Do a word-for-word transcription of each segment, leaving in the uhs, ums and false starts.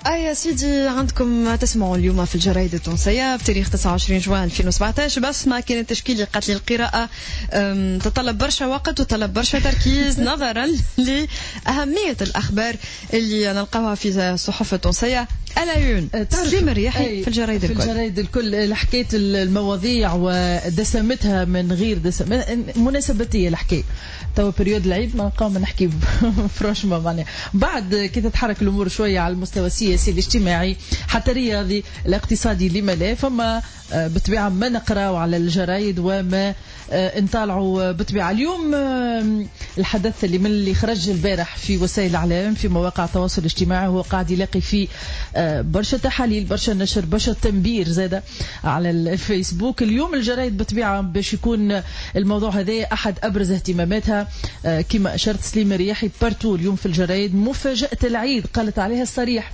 آه يا سيدي، عندكم تسمعوا اليوم في الجرايد التونسية بتاريخ تسعة وعشرين جوان ألفين وسبعطاش بسمة كانت تشكيلي قتل القراءة تطلب برشا وقت وطلب برشا تركيز نظرا لأهمية الأخبار اللي نلقاها في الصحف التونسية. العيون تسليم الرياحي في الجرايد الكل في الجرايد الكل حكيت المواضيع ودسمتها من غير دسم مناسبتية الحكاية. تو بريود العيد ما نقاوم نحكي فراشما معناها بعد كي تتحرك الامور شويه على المستوى السياسي الاجتماعي حتى الرياضي الاقتصادي لما لا، فما بطبيعه ما نقراو على الجرايد وما نطالعوا بطبيعه. اليوم الحدث اللي من اللي خرج البارح في وسائل الاعلام في مواقع التواصل الاجتماعي هو قاعد يلاقي فيه برشا تحاليل برشا نشر برشا تنبير زاده على الفيسبوك. اليوم الجرايد بطبيعه باش يكون الموضوع هذا احد ابرز اهتماماتها كما اشرت سليم الرياحي بارتو اليوم في الجرايد. مفاجاه العيد قالت عليها الصريح.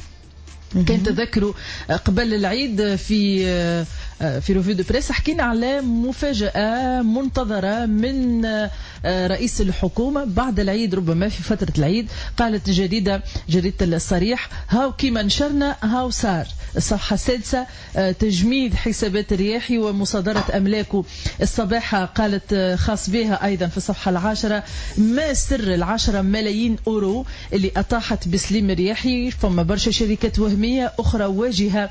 كان تذكروا قبل العيد في في ريفيو دو بريس حكينا على مفاجأة منتظرة من رئيس الحكومة بعد العيد ربما في فترة العيد. قالت جريدة جريدة الصريح هاو كيما نشرنا هاو صار. الصفحة السادسة تجميد حسابات الرياحي ومصادرة أملاكه. الصباح قالت خاص بها أيضا في الصفحة العاشرة ما سر العشرة ملايين أورو اللي أطاحت بسليم الرياحي. فما برشا شركات وهمية أخرى واجهة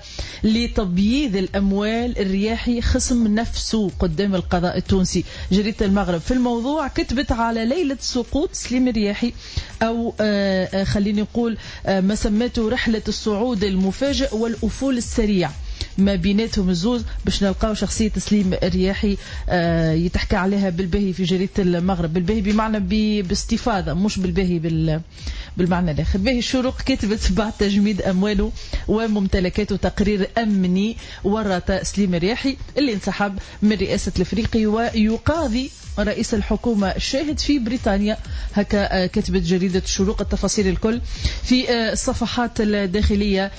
لتبييض الأموال الرياحي خصم نفسه قدام القضاء التونسي. جريدة المغرب في الموضوع كتبت على ليلة سقوط سليم الرياحي أو آه خليني نقول آه ما سمته رحلة الصعود المفاجئ والأفول السريع ما بيناتهم الزوز باش نلقاو شخصية سليم الرياحي آه يتحكى عليها بالبهي في جريدة المغرب. بالبهي بمعنى باستفاضة مش بالبهي بال بالمعنى الاخر. باهي الشروق كتبت بعد تجميد امواله وممتلكاته تقرير امني ورط سليم الرياحي اللي انسحب من رئاسة الافريقي ويقاضي رئيس الحكومة الشاهد في بريطانيا. هكا كتبت جريدة الشروق. التفاصيل الكل في الصفحات الداخلية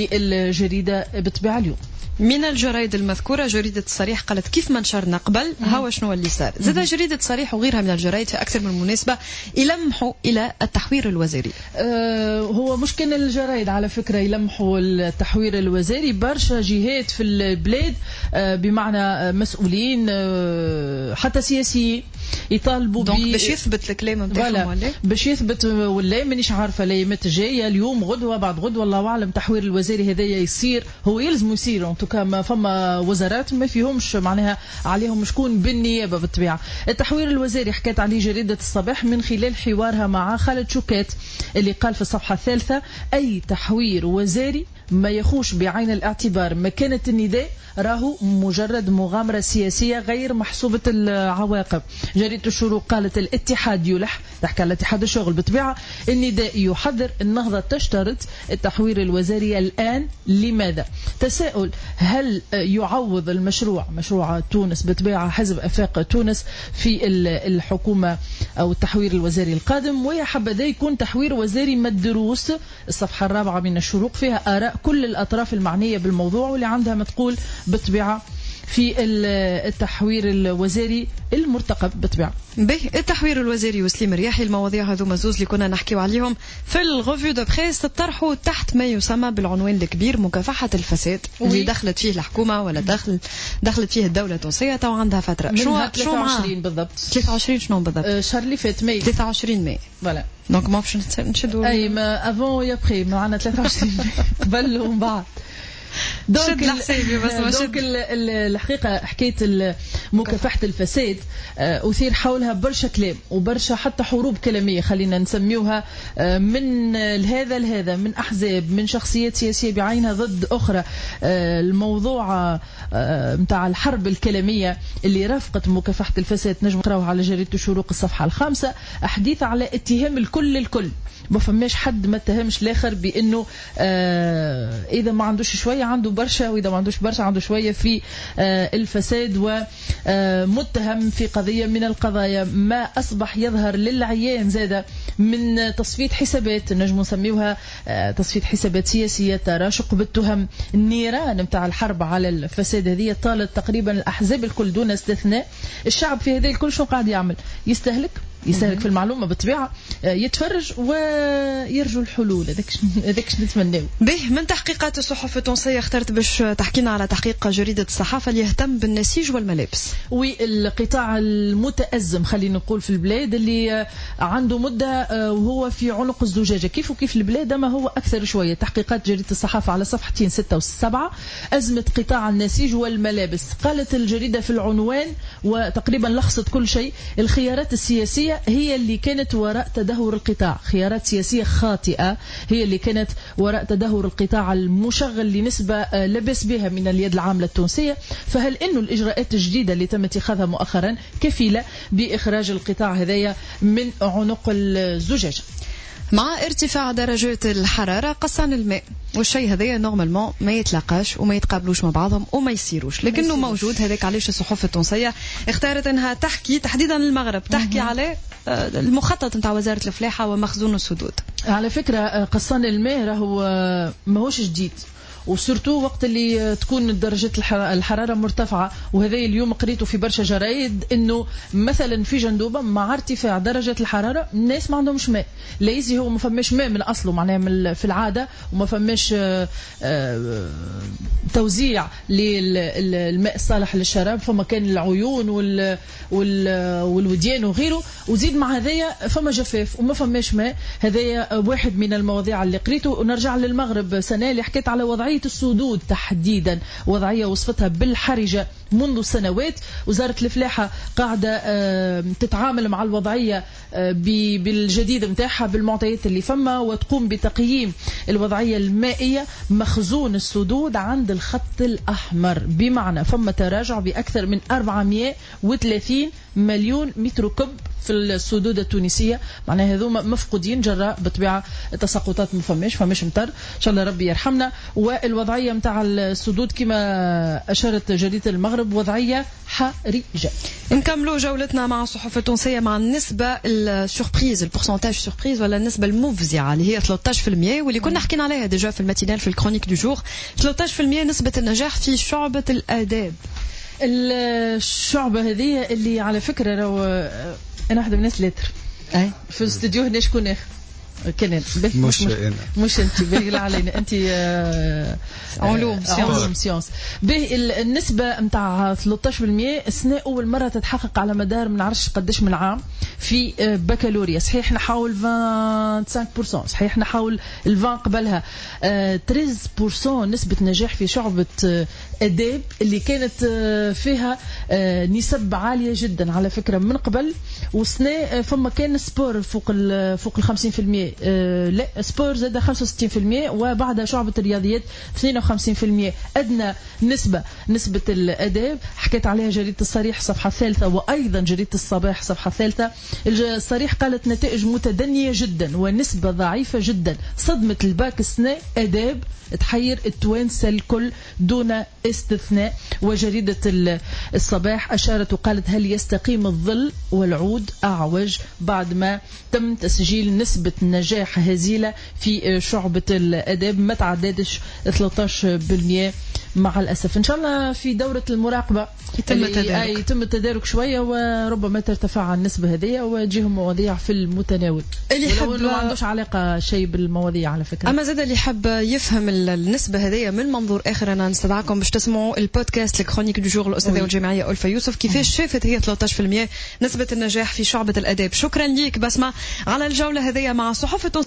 للجريدة بطبيعة اليوم. من الجرائد المذكورة جريدة الصريح قالت كيف ما نشرنا قبل هوا شنو اللي صار. زاد جريدة الصريح وغيرها من الجرائد في أكثر من مناسبة يلمحوا إلى التحوير الوزاري. أه هو مش كان الجرائد على فكرة يلمحوا التحوير الوزاري. برشا جهات في البلاد أه بمعنى مسؤولين أه حتى سياسيين يطالبوا بي باش يثبت الكلام نتاعهم ولا باش يثبت ولا مانيش عارفه الايامات الجايه اليوم غدوه بعد غدوه الله اعلم تحوير الوزاري هذايا يصير. هو يلزم يصير ان توكا ما فما وزارات ما فيهمش معناها عليهم شكون بالنيابه بالطبيعه. التحوير الوزاري حكت عليه جريده الصباح من خلال حوارها مع خالد شوكات اللي قال في الصفحه الثالثه اي تحوير وزاري ما يخوش بعين الاعتبار مكانة النداء راهو مجرد مغامرة سياسية غير محسوبة العواقب. جريدة الشروق قالت الاتحاد يلح تحكي على اتحاد الشغل بطبيعة النداء يحذر النهضة تشترط التحوير الوزاري الآن. لماذا؟ تساؤل هل يعوض المشروع مشروع تونس بطبيعة حزب أفاق تونس في الحكومة أو التحوير الوزاري القادم ويا حبذا يكون تحوير وزاري مدروس. الصفحة الرابعة من الشروق فيها آراء كل الأطراف المعنية بالموضوع واللي عندها ما تقول بطبيعة في التحوير الوزاري المرتقب بطبيعة. به التحوير الوزاري وسليم الرياحي المواضيع هذو مزوز اللي كنا نحكيو عليهم في الغوفيو دو بريس تطرحوا تحت ما يسمى بالعنوان الكبير مكافحة الفساد اللي دخلت فيه الحكومة ولا دخل دخلت فيه الدولة التونسية تو عندها فترة. شنو ثلاثة وعشرين بالضبط ثلاثة وعشرين شنو بالضبط الشهر اللي فات ماي ثلاثة وعشرين ماي فوالا دونك ما باش نشدوا اي ما افون يا بري معنا ثلاثة وعشرين قبل ومن بعد. دونك دونك الحقيقة حكاية مكافحة الفساد أثير حولها برشا كلام وبرشا حتى حروب كلامية خلينا نسميوها من هذا لهذا من أحزاب من شخصيات سياسية بعينها ضد أخرى. الموضوع متاع الحرب الكلامية اللي رافقت مكافحة الفساد نجم نقراوها على جريدة الشروق الصفحة الخامسة. أحديث على اتهام الكل الكل ما فماش حد ما اتهمش الاخر بانه آه اذا ما عندوش شويه عنده برشا واذا ما عندوش برشا عنده شويه في آه الفساد ومتهم في قضيه من القضايا. ما اصبح يظهر للعيان زاده من تصفيه حسابات نجم نسميوها آه تصفيه حسابات سياسيه تراشق بالتهم. النيران نتاع الحرب على الفساد هذه طالت تقريبا الاحزاب الكل دون استثناء. الشعب في هذا الكل شو قاعد يعمل؟ يستهلك يسهلك في المعلومة بالطبيعة يتفرج ويرجو الحلول. هذاك هذاك نتمناه. به من تحقيقات الصحف التونسية اخترت باش تحكينا على تحقيق جريدة الصحافة اللي يهتم بالنسيج والملابس. والقطاع المتأزم خلينا نقول في البلاد اللي عنده مدة وهو في عنق الزجاجة كيف وكيف البلاد ما هو أكثر شوية. تحقيقات جريدة الصحافة على صفحتين ستة وسبعة أزمة قطاع النسيج والملابس. قالت الجريدة في العنوان وتقريبا لخصت كل شيء: الخيارات السياسية هي اللي كانت وراء تدهور القطاع. خيارات سياسية خاطئة هي اللي كانت وراء تدهور القطاع المشغل لنسبة لبس بها من اليد العاملة التونسية. فهل إنه الإجراءات الجديدة اللي تم اتخاذها مؤخرا كفيلة بإخراج القطاع هذايا من عنق الزجاجة؟ مع ارتفاع درجات الحرارة قصان الماء، والشيء هذايا نورمالمون ما يتلاقاش وما يتقابلوش مع بعضهم وما يصيروش، لكنه موجود. هذاك علاش الصحف التونسية اختارت انها تحكي تحديدا المغرب تحكي على المخطط نتاع وزارة الفلاحة ومخزون السدود. على فكرة قصان الماء راهو ماهوش جديد، وسورتو وقت اللي تكون درجة الحرارة مرتفعة. وهذا اليوم قريته في برشا جرايد انه مثلا في جندوبة مع ارتفاع درجة الحرارة الناس ما عندهمش ماء. ليزي هو ما فماش ماء من اصله معناها في العادة، وما فماش توزيع للماء الصالح للشراب، فما كان العيون وال والوديان وغيره، وزيد مع هذايا فما جفاف وما فماش ماء. هذايا واحد من المواضيع اللي قريته. ونرجع للمغرب سنة اللي حكيت على وضعية السدود تحديدا، وضعية وصفتها بالحرجة منذ سنوات. وزارة الفلاحة قاعدة تتعامل مع الوضعية بالجديد متاعها بالمعطيات اللي فما، وتقوم بتقييم الوضعية المائية. مخزون السدود عند الخط الأحمر، بمعنى فما تراجع بأكثر من أربعمائة وثلاثين مليون متر كب في السدود التونسية. معناها هذوما مفقودين جراء بطبيعة تساقطات، ما فماش فماش مطر، إن شاء الله ربي يرحمنا. والوضعية متاع السدود كما أشارت جريدة المغرب وضعية حرجة. نكملوا جولتنا مع الصحف التونسية مع النسبة السوربريز، البورسنتاج سوربريز ولا النسبة المفزعة اللي هي ثلاثة عشر بالمئة، واللي كنا حكينا عليها ديجا في الماتينال في الكرونيك دو جور. ثلاثة عشر بالمئة نسبة النجاح في شعبة الآداب. الشعبة هذه اللي على فكرة رو أنا واحدة من الناس لتر أي في الاستوديو هنا شكون آخر كنان مش مش, مش انت باهي علينا انت علوم علوم سيونس. باهي النسبه نتاع ثلاثة عشر بالمئة السنه اول مره تتحقق على مدار ما نعرفش قداش من عام في بكالوريا. صحيح نحاول خمسة وعشرين بالمئة، صحيح نحاول الفان قبلها ثلاثة عشر بالمئة نسبه نجاح في شعبه اداب اللي كانت فيها نسب عاليه جدا على فكره من قبل. وسنه فما كان سبور فوق ال فوق ال خمسين بالمئة، لا سبور زاد خمسة وستين بالمئة، وبعدها شعبة الرياضيات اثنين وخمسين بالمئة. أدنى نسبة نسبة الأداب حكيت عليها جريدة الصريح صفحة ثالثة، وأيضا جريدة الصباح صفحة ثالثة. الصريح قالت نتائج متدنية جدا ونسبة ضعيفة جدا. صدمة الباك السنة أداب تحير التوانسة الكل دون استثناء. وجريدة الصباح أشارت وقالت هل يستقيم الظل والعود أعوج بعد ما تم تسجيل نسبة نجاح هزيلة في شعبة الأداب ما تعددش ثلاثة عشر بالمئة مع الأسف. إن شاء الله في دورة المراقبة يتم التدارك يتم التدارك شوية، وربما ترتفع النسبة هذه وتجيهم مواضيع في المتناول اللي يحب ما عندوش علاقة شيء بالمواضيع على فكرة. أما زاد اللي يحب يفهم النسبة هذه من منظور آخر أنا نستدعكم باش تسمعوا البودكاست الكرونيك دو جور الأستاذة والجامعية ألفا يوسف كيفاش شافت هي ثلاثة عشر بالمئة نسبة النجاح في شعبة الأداب. شكرا ليك بسمة على الجولة هذه مع صحف